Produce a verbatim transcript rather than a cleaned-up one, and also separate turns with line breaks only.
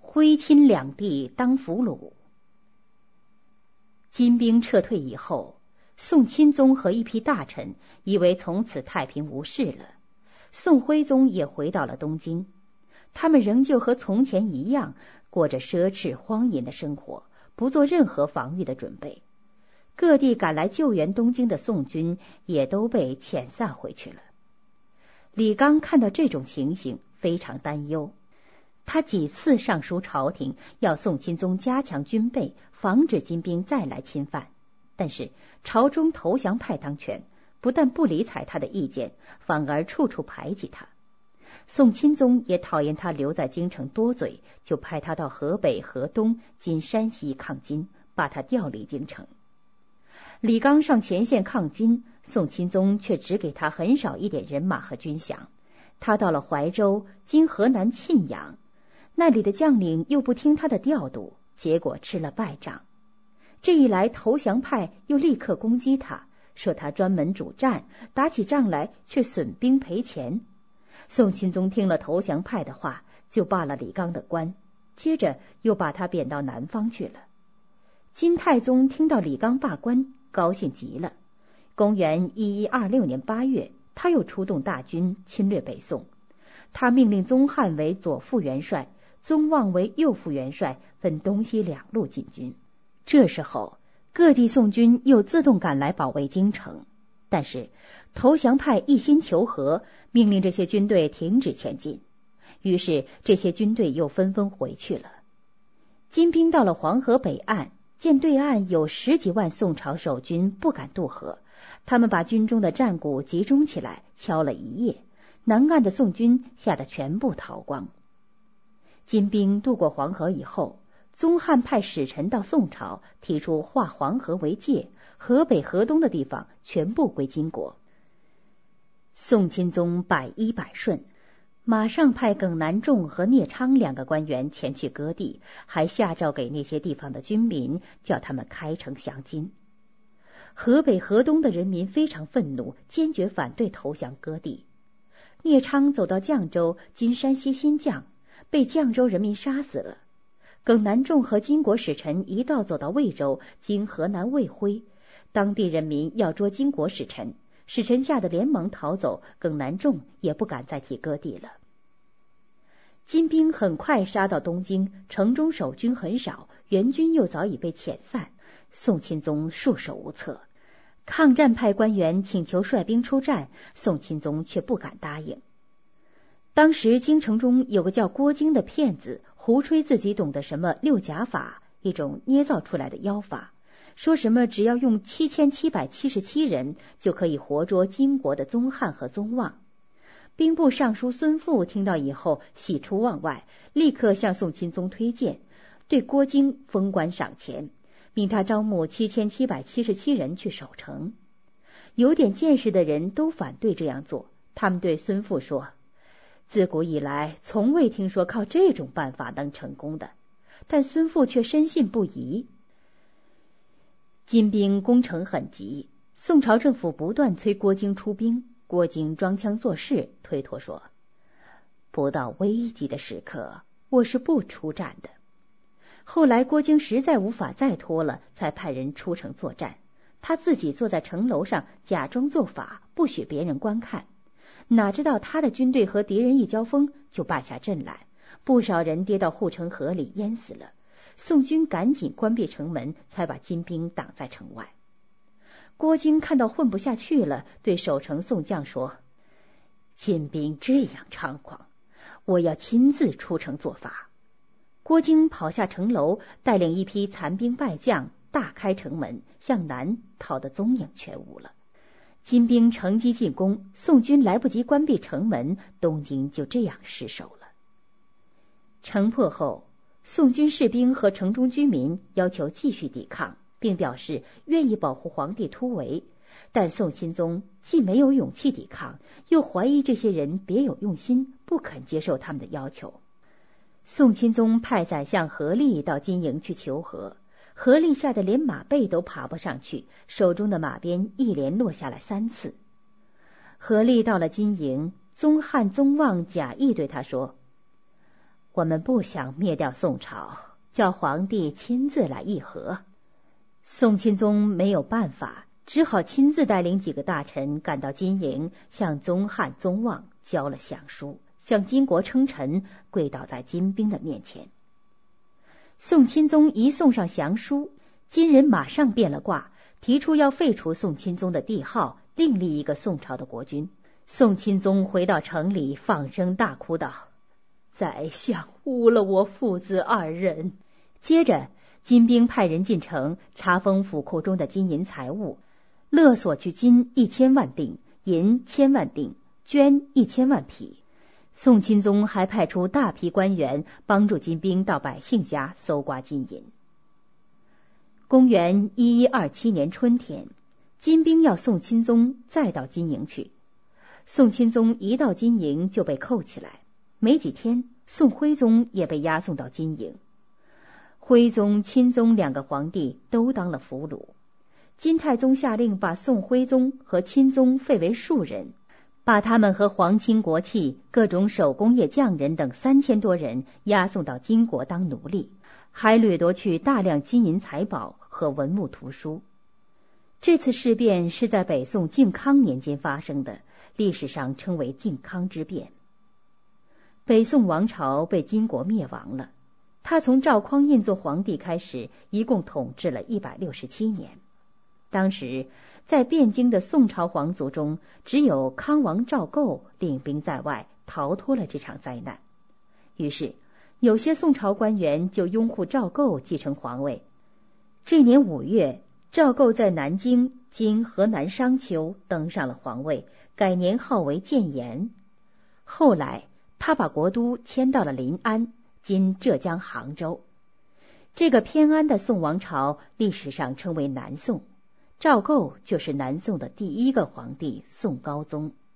徽钦两地当俘虏。金兵撤退以后，宋钦宗和一批大臣以为从此太平无事了，宋徽宗也回到了东京，他们仍旧和从前一样过着奢侈荒淫的生活，不做任何防御的准备。各地赶来救援东京的宋军也都被遣散回去了。李纲看到这种情形，非常担忧，他几次上书朝廷，要宋钦宗加强军备，防止金兵再来侵犯。但是朝中投降派当权，不但不理睬他的意见，反而处处排挤他。宋钦宗也讨厌他留在京城多嘴，就派他到河北、河东（今山西）抗金，把他调离京城。李纲上前线抗金，宋钦宗却只给他很少一点人马和军饷。他到了怀州（今河南沁阳），那里的将领又不听他的调度，结果吃了败仗。这一来，投降派又立刻攻击他，说他专门主战，打起仗来却损兵赔钱。宋钦宗听了投降派的话，就罢了李纲的官，接着又把他贬到南方去了。金太宗听到李纲罢官，高兴极了。公元一一二六年八月，他又出动大军侵略北宋。他命令宗翰为左副元帅，宗望为右副元帅，分东西两路进军。这时候，各地宋军又自动赶来保卫京城，但是投降派一心求和，命令这些军队停止前进。于是这些军队又纷纷回去了。金兵到了黄河北岸，见对岸有十几万宋朝守军，不敢渡河，他们把军中的战鼓集中起来，敲了一夜，南岸的宋军吓得全部逃光。金兵渡过黄河以后，宗翰派使臣到宋朝，提出划黄河为界，河北河东的地方全部归金国。宋钦宗百依百顺，马上派耿南仲和聂昌两个官员前去割地，还下诏给那些地方的军民，叫他们开城降金。河北河东的人民非常愤怒，坚决反对投降割地。聂昌走到绛州（今山西新绛），被绛州人民杀死了。耿南仲和金国使臣一道走到魏州（今河南卫辉），当地人民要捉金国使臣，使臣吓得连忙逃走，耿南仲也不敢再提割地了。金兵很快杀到东京，城中守军很少，援军又早已被遣散，宋钦宗束手无策。抗战派官员请求率兵出战，宋钦宗却不敢答应。当时京城中有个叫郭京的骗子，胡吹自己懂得什么六甲法，一种捏造出来的妖法，说什么只要用七千七百七十七人就可以活捉金国的宗翰和宗望。兵部尚书孙富听到以后喜出望外，立刻向宋钦宗推荐，对郭京封官赏钱，命他招募七千七百七十七人去守城。有点见识的人都反对这样做，他们对孙富说，自古以来从未听说靠这种办法能成功的，但孙富却深信不疑。金兵攻城很急，宋朝政府不断催郭京出兵，郭京装腔作势，推脱说，不到危急的时刻，我是不出战的。后来郭京实在无法再拖了，才派人出城作战，他自己坐在城楼上假装做法，不许别人观看。哪知道他的军队和敌人一交锋，就败下阵来，不少人跌到护城河里淹死了。宋军赶紧关闭城门，才把金兵挡在城外。郭京看到混不下去了，对守城宋将说，金兵这样猖狂，我要亲自出城做法。郭京跑下城楼，带领一批残兵败将大开城门，向南逃得踪影全无了。金兵乘机进攻，宋军来不及关闭城门，东京就这样失守了。城破后，宋军士兵和城中居民要求继续抵抗，并表示愿意保护皇帝突围，但宋钦宗既没有勇气抵抗，又怀疑这些人别有用心，不肯接受他们的要求。宋钦宗派宰相何力到金营去求和，何力吓得连马背都爬不上去，手中的马鞭一连落下来三次。何力到了金营，宗翰、宗望假意对他说， 我们不想灭掉宋朝，叫皇帝亲自来议和。宋钦宗没有办法，只好亲自带领几个大臣赶到金营，向宗翰、宗望交了降书，向金国称臣，跪倒在金兵的面前。宋钦宗一送上降书，金人马上变了卦，提出要废除宋钦宗的帝号，另立一个宋朝的国君。宋钦宗回到城里，放声大哭道：宰相污了我父子二人。接着金兵派人进城查封府库中的金银财物，勒索去金一千万锭，银千万锭，绢一千万匹。宋钦宗还派出大批官员帮助金兵到百姓家搜刮金银。公元一一二七年春天，金兵要宋钦宗再到金营去。宋钦宗一到金营就被扣起来，没几天，宋徽宗也被押送到金营。徽宗、钦宗两个皇帝都当了俘虏。金太宗下令把宋徽宗和钦宗废为庶人，把他们和皇亲国戚、各种手工业匠人等三千多人押送到金国当奴隶，还掠夺去大量金银财宝和文物图书。这次事变是在北宋靖康年间发生的，历史上称为靖康之变。北宋王朝被金国灭亡了，他从赵匡胤做皇帝开始，一共统治了一百六十七年。当时在汴京的宋朝皇族中，只有康王赵构领兵在外，逃脱了这场灾难。于是有些宋朝官员就拥护赵构继承皇位。这年五月，赵构在南京（今河南商丘）登上了皇位，改年号为建炎。后来他把国都迁到了临安（今浙江杭州）。这个偏安的宋王朝历史上称为南宋。赵构就是南宋的第一个皇帝宋高宗。